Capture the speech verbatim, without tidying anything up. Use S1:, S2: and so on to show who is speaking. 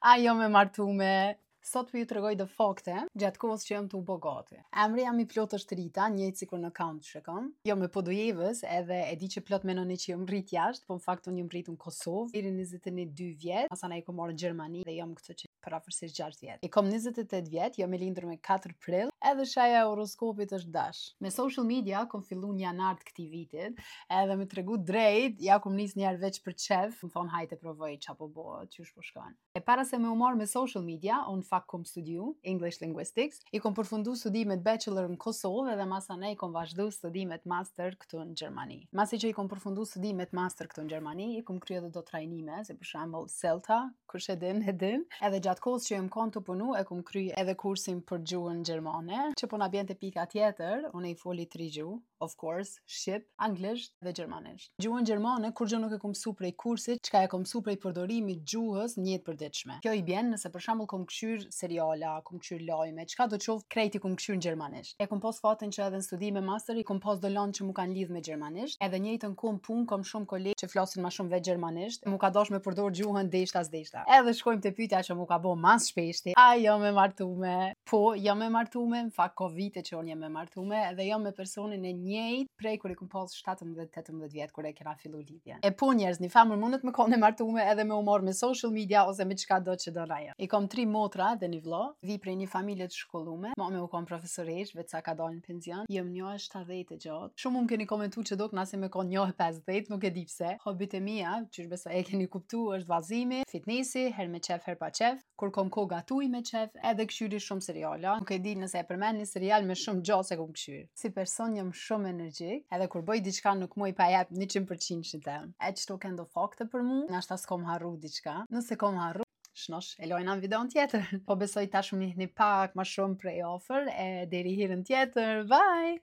S1: A jo me martume. Sot për ju të regoj dhe fakte, gjatë kohës që jam të u bogati. Emri jam i plot është Rita, njëjtë si kur në account që kam. Jo me podojevës edhe e di që plot menoni që jam rrit jashtë, po në fakt unë jam rritur në Kosovë, deri njëzet e dy vjet, asana i kom marrë në Gjermani dhe jam këtë që për afërsisht gjashtë vjet. I kom njëzet e tetë vjet, jam e lindur me katër prill, edhe shaja e horoskopit është dash. Me social media kom fillu një janar të këtij vitit, edhe me tregu drejt, ja kom nis një herë veç për çef, më thon hajte provoj çapo bëhet, çysh po shkon. E para se me u marr me social media, unë fakt kom studiu English Linguistics, i kom përfundu studimet bachelor në Kosovë dhe masane i kom vazhdu studimet master këtu në Gjermani. Masi që i kom përfundu studimet master këtu në Gjermani, i kom kryer edhe do trajnime, si për shembull CELTA, kush e din, e din. Edhe gjatë kohës që jam kanë të punu, e kom kry edhe kursin për gjuhën gjermane, që po na bjen te pika tjetër, unë i foli tri gjuhë, of course, shqip, anglisht dhe gjermanisht. Gjuhën gjermane kur gjë nuk e kom mësu prej kursit, çka e kom mësu prej përdorimit gjuhës në jetë përditshme. Kjo i bjen nëse për shembull kom këshyr seriala, kom këshyr lajme, çka do të qoftë, krejt i kom këshyr në gjermanisht. E kom pas fatin që edhe në studime master i kom pas do lanë që mu kanë lidh me gjermanisht, edhe njëjtën kohë në punë kom shumë kolegë që flasin më shumë vetë gjermanisht, mu ka dash me përdor gjuhën deshta as deshta. Edhe shkojmë te pyetja që mu ka bo mas shpeshti, a jam me martume? Po, jam me martume, në fakt ko vite që unë jam me martume, edhe jam me personin e njëjtë prej kur i kom pas shtatëmbëdhjetë tetëmbëdhjetë vjet kur e kena fillu lidhjen. E po njerëz, një femër mundet me konë martume edhe me u marr me social media ose me çka do që do ajo. I kam tri motra dhe një vëlla, vi prej një familje të shkollume, mami u kam profesoresh, vetë sa ka dalë në pension, jam një shtatëdhjetë e gjatë. Shumë më keni komentuar që dok nasi me konë një pesëdhjetë, nuk e di pse. Hobit e mia, që besoj e keni kuptuar, është vallëzimi, fitnesi, her me qef, her pa qef, kur kom ko gatuj me qef, edhe këshyri shumë seriala. Nuk e di nëse e përmend një serial me shumë gjatë se kom këshyr. Si person jam shumë energjik, edhe kur bëj diçka nuk muj pa jap njëqind përqind shitem. E çto kendo fakte për mu, nashta s'kom harru diçka. Nëse kom harru, shnosh, e lojna në videon tjetër. Po besoj tash më njihni pak ma shumë prej ofër, e deri herën tjetër, bye!